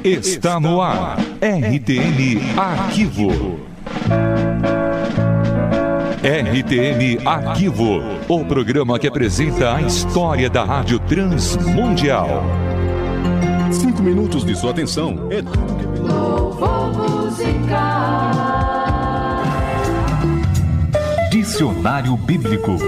Está no ar, RTM Arquivo. RTM Arquivo, o programa que apresenta a história da Rádio Transmundial. 5 minutos de sua atenção é tudo que... Louvor musical. Dicionário Bíblico.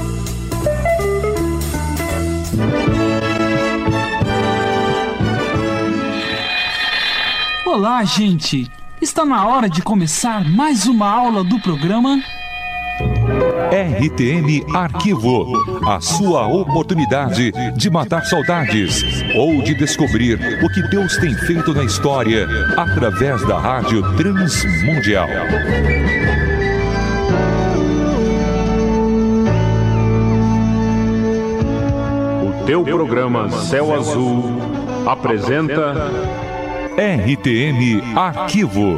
Olá, gente! Está na hora de começar mais uma aula do programa RTM Arquivo, a sua oportunidade de matar saudades ou de descobrir o que Deus tem feito na história através da Rádio Transmundial. O teu programa Céu Azul apresenta RTM Arquivo.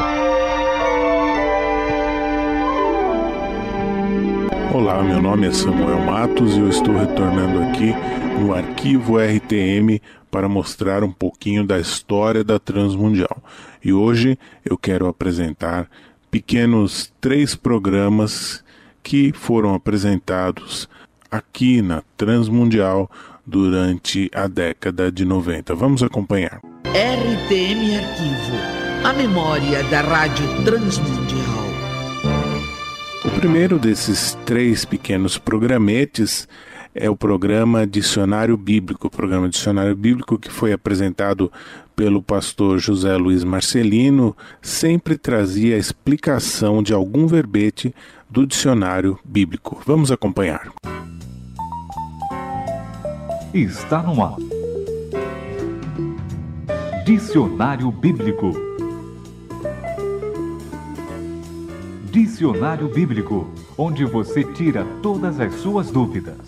Olá, meu nome é Samuel Matos e eu estou retornando aqui no Arquivo RTM para mostrar um pouquinho da história da Transmundial. E hoje eu quero apresentar pequenos 3 programas que foram apresentados aqui na Transmundial durante a década de 90. Vamos acompanhar. RTM Arquivo, a memória da Rádio Transmundial. O primeiro desses 3 pequenos programetes é o programa Dicionário Bíblico. O programa Dicionário Bíblico que foi apresentado pelo pastor José Luiz Marcelino sempre trazia a explicação de algum verbete do dicionário bíblico. Vamos acompanhar. Está no ar. Dicionário Bíblico. Dicionário Bíblico, onde você tira todas as suas dúvidas.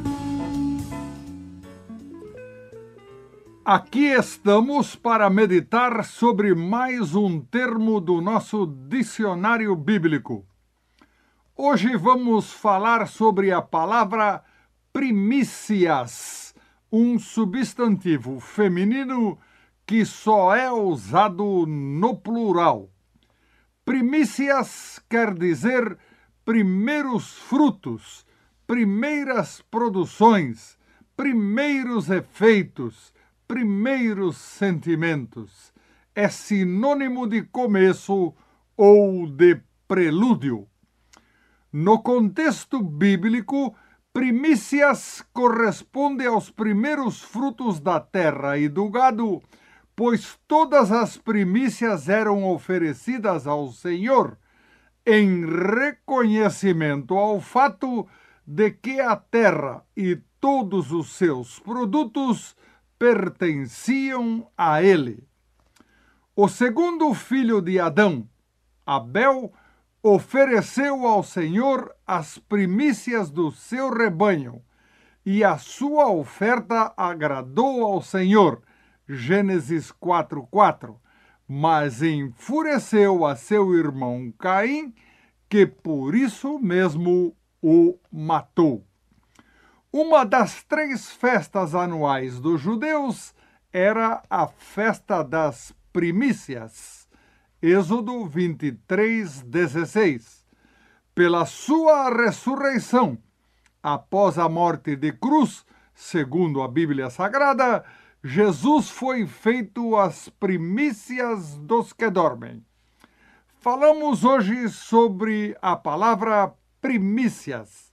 Aqui estamos para meditar sobre mais um termo do nosso Dicionário Bíblico. Hoje vamos falar sobre a palavra primícias, um substantivo feminino que só é usado no plural. Primícias quer dizer primeiros frutos, primeiras produções, primeiros efeitos, primeiros sentimentos. É sinônimo de começo ou de prelúdio. No contexto bíblico, primícias corresponde aos primeiros frutos da terra e do gado, pois todas as primícias eram oferecidas ao Senhor, em reconhecimento ao fato de que a terra e todos os seus produtos pertenciam a Ele. O segundo filho de Adão, Abel, ofereceu ao Senhor as primícias do seu rebanho, e a sua oferta agradou ao Senhor, Gênesis 4:4, mas enfureceu a seu irmão Caim, que por isso mesmo o matou. Uma das 3 festas anuais dos judeus era a festa das primícias, Êxodo 23:16. Pela sua ressurreição, após a morte de cruz, segundo a Bíblia Sagrada, Jesus foi feito as primícias dos que dormem. Falamos hoje sobre a palavra primícias.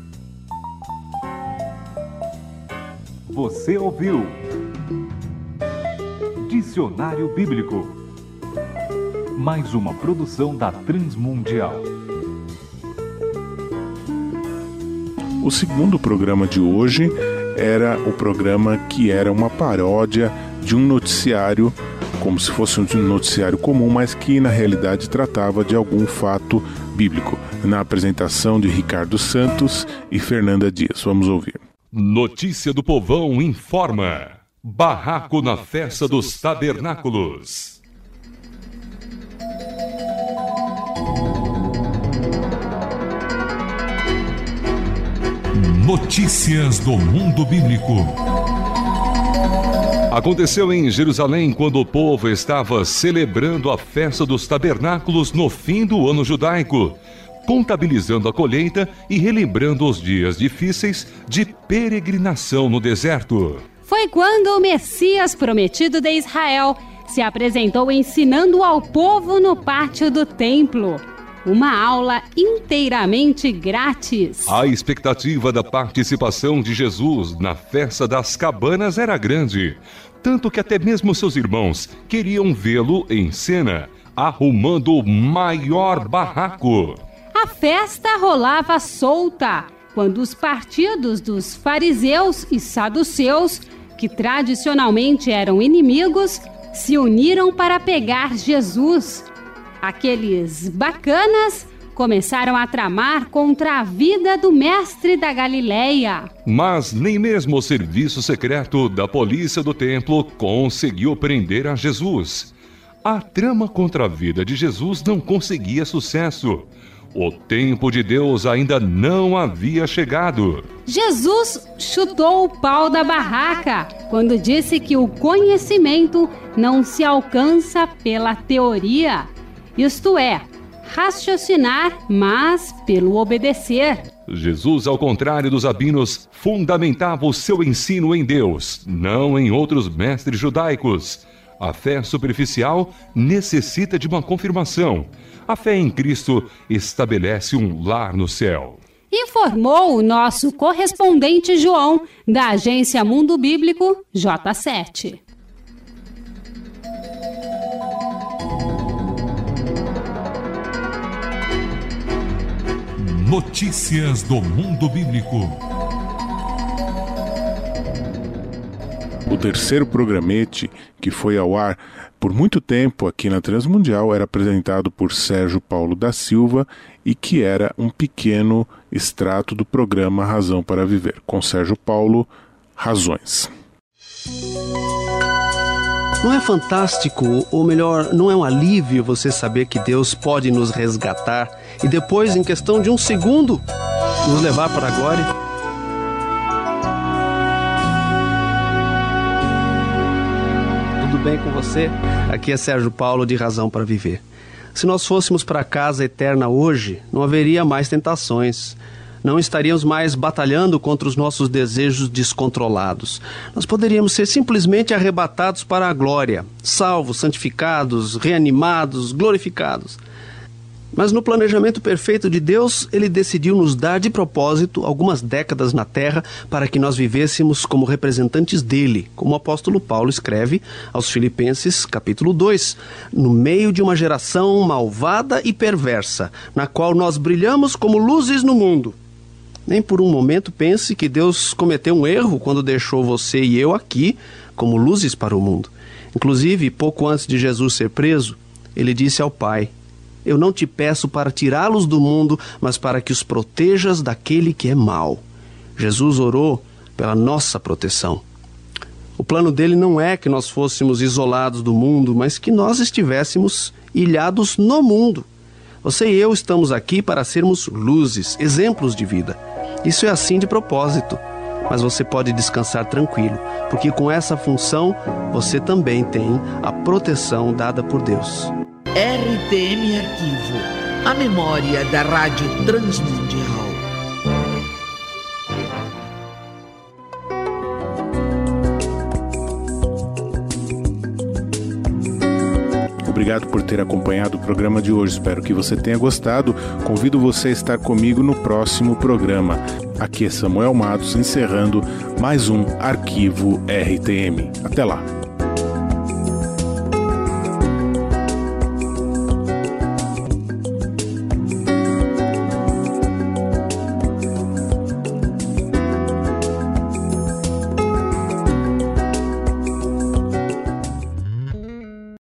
Você ouviu Dicionário Bíblico, mais uma produção da Transmundial. O segundo programa de hoje era o programa que era uma paródia de um noticiário, como se fosse um noticiário comum, mas que na realidade tratava de algum fato bíblico, na apresentação de Ricardo Santos e Fernanda Dias. Vamos ouvir. Notícia do Povão informa: barraco na festa dos tabernáculos. Notícias do mundo bíblico. Aconteceu em Jerusalém quando o povo estava celebrando a festa dos tabernáculos no fim do ano judaico, contabilizando a colheita e relembrando os dias difíceis de peregrinação no deserto. Foi quando o Messias prometido de Israel se apresentou ensinando ao povo no pátio do templo. Uma aula inteiramente grátis. A expectativa da participação de Jesus na festa das cabanas era grande, tanto que até mesmo seus irmãos queriam vê-lo em cena, arrumando o maior barraco. A festa rolava solta, quando os partidos dos fariseus e saduceus, que tradicionalmente eram inimigos, se uniram para pegar Jesus. Aqueles bacanas começaram a tramar contra a vida do mestre da Galileia. Mas nem mesmo o serviço secreto da polícia do templo conseguiu prender a Jesus. A trama contra a vida de Jesus não conseguia sucesso. O tempo de Deus ainda não havia chegado. Jesus chutou o pau da barraca quando disse que o conhecimento não se alcança pela teoria. Isto é, raciocinar, mas pelo obedecer. Jesus, ao contrário dos rabinos, fundamentava o seu ensino em Deus, não em outros mestres judaicos. A fé superficial necessita de uma confirmação. A fé em Cristo estabelece um lar no céu. Informou o nosso correspondente João, da agência Mundo Bíblico J7. Notícias do Mundo Bíblico. O terceiro programete, que foi ao ar por muito tempo aqui na Transmundial, era apresentado por Sérgio Paulo da Silva e que era um pequeno extrato do programa Razão para Viver. Com Sérgio Paulo, Razões. Não é fantástico, ou melhor, não é um alívio você saber que Deus pode nos resgatar e depois, em questão de um segundo, nos levar para a glória? Tudo bem com você? Aqui é Sérgio Paulo de Razão para Viver. Se nós fôssemos para a casa eterna hoje, não haveria mais tentações. Não estaríamos mais batalhando contra os nossos desejos descontrolados. Nós poderíamos ser simplesmente arrebatados para a glória, salvos, santificados, reanimados, glorificados. Mas no planejamento perfeito de Deus, Ele decidiu nos dar de propósito algumas décadas na Terra para que nós vivêssemos como representantes dEle, como o apóstolo Paulo escreve aos Filipenses, capítulo 2, no meio de uma geração malvada e perversa, na qual nós brilhamos como luzes no mundo. Nem por um momento pense que Deus cometeu um erro quando deixou você e eu aqui como luzes para o mundo. Inclusive, pouco antes de Jesus ser preso, Ele disse ao Pai: eu não te peço para tirá-los do mundo, mas para que os protejas daquele que é mau. Jesus orou pela nossa proteção. O plano dele não é que nós fôssemos isolados do mundo, mas que nós estivéssemos ilhados no mundo. Você e eu estamos aqui para sermos luzes, exemplos de vida. Isso é assim de propósito. Mas você pode descansar tranquilo, porque com essa função você também tem a proteção dada por Deus. RTM Arquivo, a memória da Rádio Transmundial. Obrigado por ter acompanhado o programa de hoje. Espero que você tenha gostado. Convido você a estar comigo no próximo programa. Aqui é Samuel Matos, encerrando mais um Arquivo RTM. Até lá.